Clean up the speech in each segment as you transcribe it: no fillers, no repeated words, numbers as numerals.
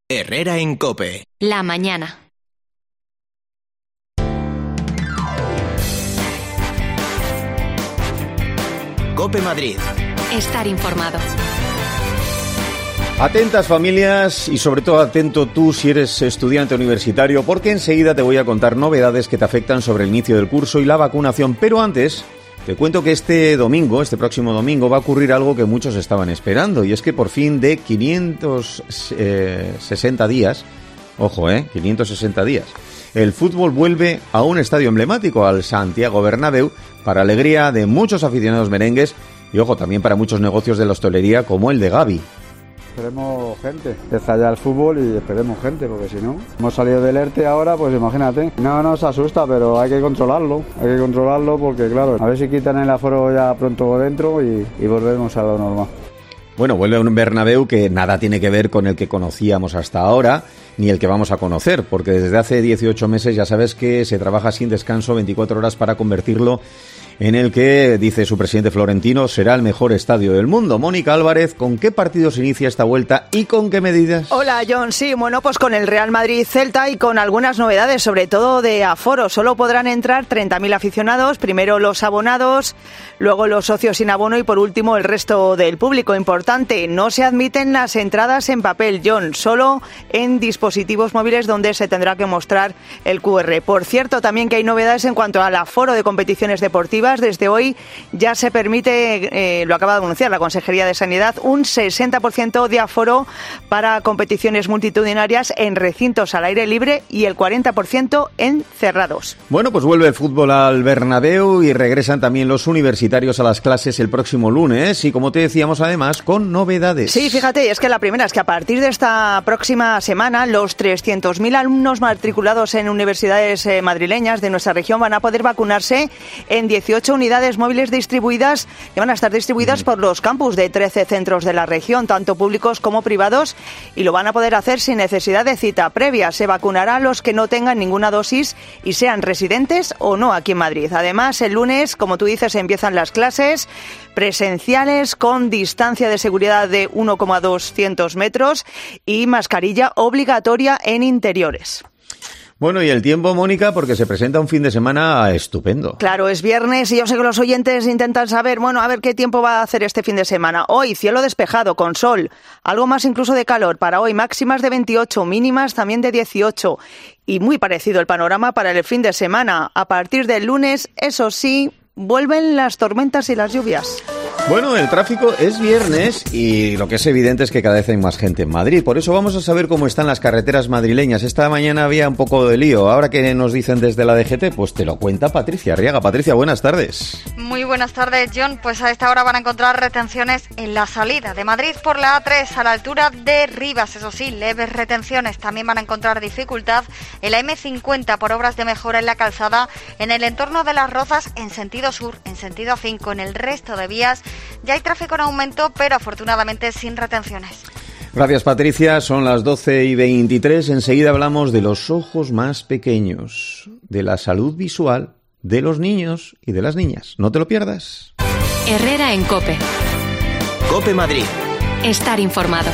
Herrera en COPE. La mañana. COPE Madrid. Estar informado. Atentas familias y sobre todo atento tú si eres estudiante universitario, porque enseguida te voy a contar novedades que te afectan sobre el inicio del curso y la vacunación. Pero antes te cuento que este próximo domingo, va a ocurrir algo que muchos estaban esperando, y es que por fin de 560 días, 560 días, el fútbol vuelve a un estadio emblemático, al Santiago Bernabéu, para alegría de muchos aficionados merengues y, también para muchos negocios de la hostelería como el de Gaby. Esperemos gente, empieza ya el fútbol y esperemos gente, porque si no, hemos salido del ERTE ahora, pues imagínate. No nos asusta, pero hay que controlarlo porque claro, a ver si quitan el aforo ya pronto dentro y volvemos a lo normal. Bueno, vuelve a un Bernabéu que nada tiene que ver con el que conocíamos hasta ahora, ni el que vamos a conocer, porque desde hace 18 meses ya sabes que se trabaja sin descanso 24 horas para convertirlo en el que, dice su presidente Florentino, será el mejor estadio del mundo. Mónica Álvarez, ¿con qué partidos inicia esta vuelta y con qué medidas? Hola, John. Sí, pues con el Real Madrid-Celta y con algunas novedades, sobre todo de aforo. Solo podrán entrar 30.000 aficionados, primero los abonados, luego los socios sin abono y por último el resto del público. Importante, no se admiten las entradas en papel, John, solo en dispositivos móviles donde se tendrá que mostrar el QR. Por cierto, también que hay novedades en cuanto al aforo de competiciones deportivas. Desde hoy ya se permite, lo acaba de anunciar la Consejería de Sanidad, un 60% de aforo para competiciones multitudinarias en recintos al aire libre y el 40% en cerrados. Bueno, pues vuelve el fútbol al Bernabéu y regresan también los universitarios a las clases el próximo lunes y, como te decíamos, además con novedades. Sí, fíjate, es que la primera es que a partir de esta próxima semana los 300.000 alumnos matriculados en universidades madrileñas de nuestra región van a poder vacunarse en 18 unidades móviles distribuidas, que van a estar distribuidas por los campus de 13 centros de la región, tanto públicos como privados, y lo van a poder hacer sin necesidad de cita previa. Se vacunará a los que no tengan ninguna dosis y sean residentes o no aquí en Madrid. Además, el lunes, como tú dices, empiezan las clases presenciales con distancia de seguridad de 1,200 metros y mascarilla obligatoria en interiores. Bueno, y el tiempo, Mónica, porque se presenta un fin de semana estupendo. Claro, es viernes y yo sé que los oyentes intentan saber, a ver qué tiempo va a hacer este fin de semana. Hoy, cielo despejado, con sol, algo más incluso de calor para hoy, máximas de 28, mínimas también de 18. Y muy parecido el panorama para el fin de semana. A partir del lunes, eso sí, vuelven las tormentas y las lluvias. Bueno, el tráfico es viernes y lo que es evidente es que cada vez hay más gente en Madrid. Por eso vamos a saber cómo están las carreteras madrileñas. Esta mañana había un poco de lío. Ahora que nos dicen desde la DGT, pues te lo cuenta Patricia Arriaga. Patricia, buenas tardes. Muy buenas tardes, John. Pues a esta hora van a encontrar retenciones en la salida de Madrid por la A3 a la altura de Rivas. Eso sí, leves retenciones. También van a encontrar dificultad en la M50 por obras de mejora en la calzada en el entorno de Las Rozas en sentido sur, en sentido A5. En el resto de vías ya hay tráfico en aumento, pero afortunadamente sin retenciones. Gracias, Patricia. Son las 12:23. Enseguida hablamos de los ojos más pequeños, de la salud visual de los niños y de las niñas. No te lo pierdas. Herrera en COPE. COPE Madrid. Estar informado.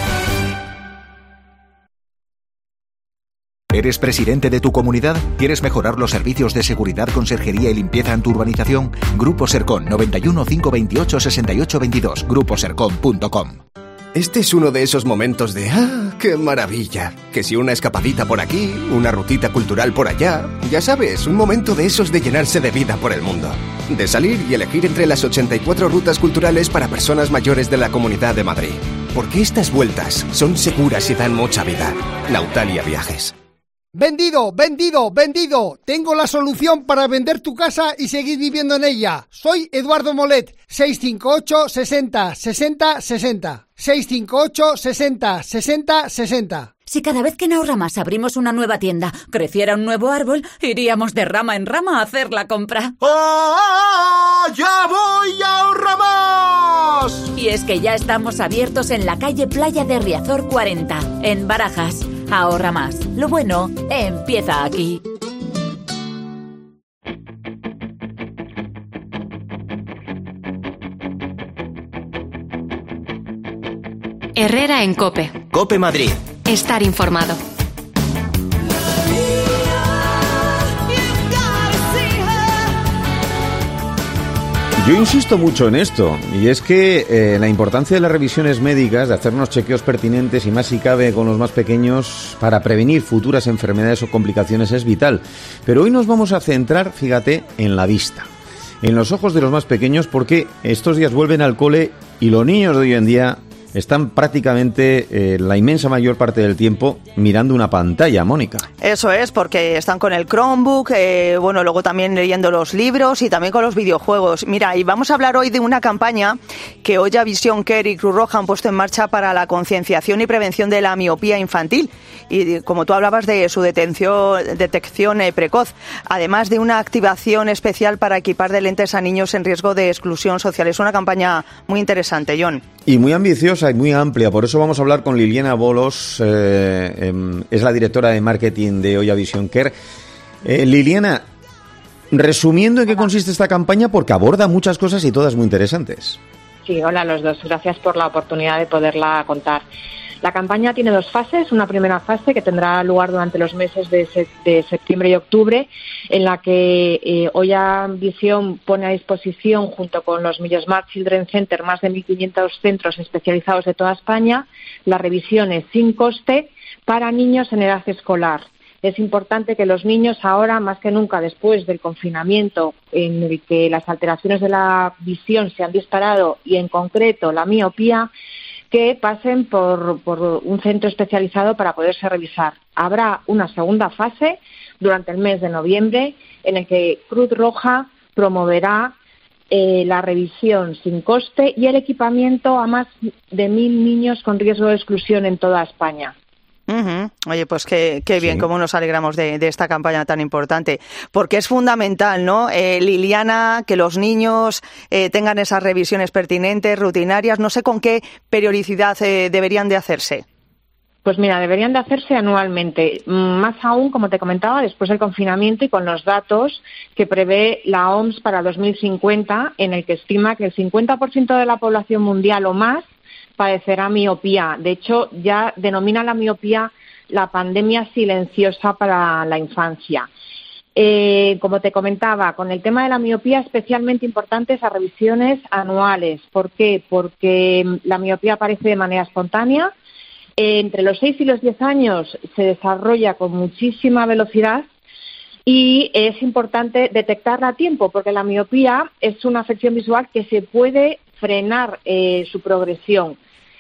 ¿Eres presidente de tu comunidad? ¿Quieres mejorar los servicios de seguridad, conserjería y limpieza en tu urbanización? Grupo Sercon, 91 528 68 22. gruposercon.com. Este es uno de esos momentos de ¡ah, qué maravilla! Que si una escapadita por aquí, una rutita cultural por allá... Ya sabes, un momento de esos de llenarse de vida por el mundo. De salir y elegir entre las 84 rutas culturales para personas mayores de la Comunidad de Madrid. Porque estas vueltas son seguras y dan mucha vida. Lautalia Viajes. ¡Vendido, vendido, vendido! Tengo la solución para vender tu casa y seguir viviendo en ella. Soy Eduardo Molet, 658 60 60 60. 658 60 60 60. Si cada vez que en Ahorramás abrimos una nueva tienda creciera un nuevo árbol, iríamos de rama en rama a hacer la compra. ¡Oh, ya voy a Ahorramás! Y es que ya estamos abiertos en la calle Playa de Riazor 40, en Barajas. Ahorramás. Lo bueno empieza aquí. Herrera en COPE. COPE Madrid. Estar informado. Yo insisto mucho en esto, y es que la importancia de las revisiones médicas, de hacernos chequeos pertinentes y más si cabe con los más pequeños para prevenir futuras enfermedades o complicaciones es vital. Pero hoy nos vamos a centrar, fíjate, en la vista, en los ojos de los más pequeños, porque estos días vuelven al cole y los niños de hoy en día están prácticamente la inmensa mayor parte del tiempo mirando una pantalla, Mónica. Eso es, porque están con el Chromebook, luego también leyendo los libros y también con los videojuegos. Mira, y vamos a hablar hoy de una campaña que Oya Vision Care y Cruz Roja han puesto en marcha para la concienciación y prevención de la miopía infantil. Y como tú hablabas de su detección precoz, además de una activación especial para equipar de lentes a niños en riesgo de exclusión social. Es una campaña muy interesante, John. Y muy ambiciosa y muy amplia, por eso vamos a hablar con Liliana Bolos, es la directora de marketing de Oya Vision Care. Liliana, resumiendo en qué consiste esta campaña, porque aborda muchas cosas y todas muy interesantes. Sí, hola a los dos, gracias por la oportunidad de poderla contar. La campaña tiene dos fases, una primera fase que tendrá lugar durante los meses de septiembre y octubre, en la que Oya Vision pone a disposición, junto con los Millesmart Children Center, más de 1.500 centros especializados de toda España, las revisiones sin coste para niños en edad escolar. Es importante que los niños ahora, más que nunca después del confinamiento, en el que las alteraciones de la visión se han disparado y en concreto la miopía, que pasen por un centro especializado para poderse revisar. Habrá una segunda fase durante el mes de noviembre en el que Cruz Roja promoverá la revisión sin coste y el equipamiento a más de 1.000 niños con riesgo de exclusión en toda España. Uh-huh. Oye, pues qué bien, Sí. Cómo nos alegramos de esta campaña tan importante, porque es fundamental, ¿no, Liliana, que los niños tengan esas revisiones pertinentes, rutinarias? No sé con qué periodicidad deberían de hacerse. Pues mira, deberían de hacerse anualmente, más aún, como te comentaba, después del confinamiento y con los datos que prevé la OMS para 2050, en el que estima que el 50% de la población mundial o más padecerá miopía. De hecho, ya denomina la miopía la pandemia silenciosa para la infancia. Como te comentaba, con el tema de la miopía especialmente importantes las revisiones anuales. ¿Por qué? Porque la miopía aparece de manera espontánea. Entre los 6 y los 10 años se desarrolla con muchísima velocidad y es importante detectarla a tiempo, porque la miopía es una afección visual que se puede frenar su progresión.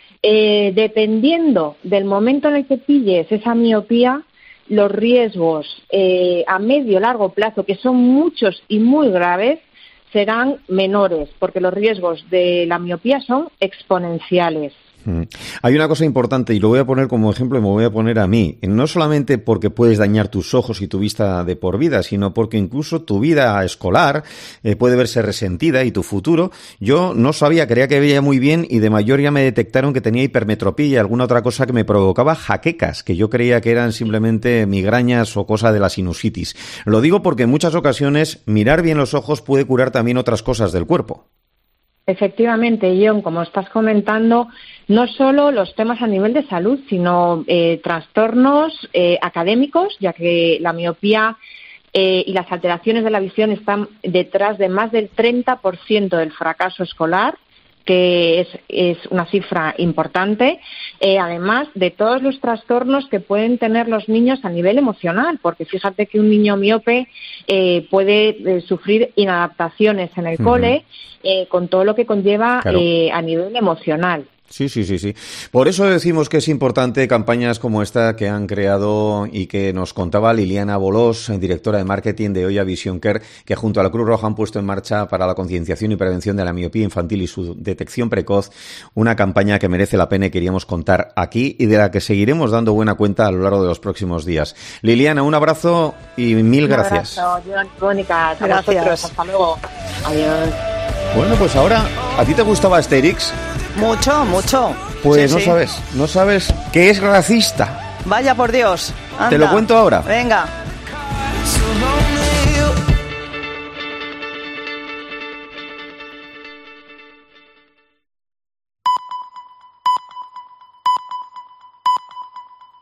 Dependiendo del momento en el que pilles esa miopía, los riesgos a medio largo plazo, que son muchos y muy graves, serán menores, porque los riesgos de la miopía son exponenciales. Hay una cosa importante, y lo voy a poner como ejemplo y me voy a poner a mí. No solamente porque puedes dañar tus ojos y tu vista de por vida, sino porque incluso tu vida escolar puede verse resentida y tu futuro. Yo no sabía, creía que veía muy bien y de mayor ya me detectaron que tenía hipermetropía y alguna otra cosa que me provocaba jaquecas, que yo creía que eran simplemente migrañas o cosa de la sinusitis. Lo digo porque en muchas ocasiones mirar bien los ojos puede curar también otras cosas del cuerpo. Efectivamente, John, como estás comentando, no solo los temas a nivel de salud, sino trastornos académicos, ya que la miopía y las alteraciones de la visión están detrás de más del 30% del fracaso escolar, que es una cifra importante, además de todos los trastornos que pueden tener los niños a nivel emocional, porque fíjate que un niño miope puede sufrir inadaptaciones en el cole, con todo lo que conlleva Claro. a nivel emocional. Sí. Por eso decimos que es importante campañas como esta que han creado y que nos contaba Liliana Bolos, directora de marketing de Oya Vision Care, que junto a la Cruz Roja han puesto en marcha para la concienciación y prevención de la miopía infantil y su detección precoz, una campaña que merece la pena y queríamos contar aquí y de la que seguiremos dando buena cuenta a lo largo de los próximos días. Liliana, un abrazo y mil gracias. Un abrazo, John, Mónica, a Gracias. vosotros, hasta luego. Adiós. Bueno, pues ahora, ¿a ti te gustaba Asterix? Mucho. Pues Sí, no sí. sabes que es racista. Vaya por Dios. Te Anda. lo cuento ahora. Venga.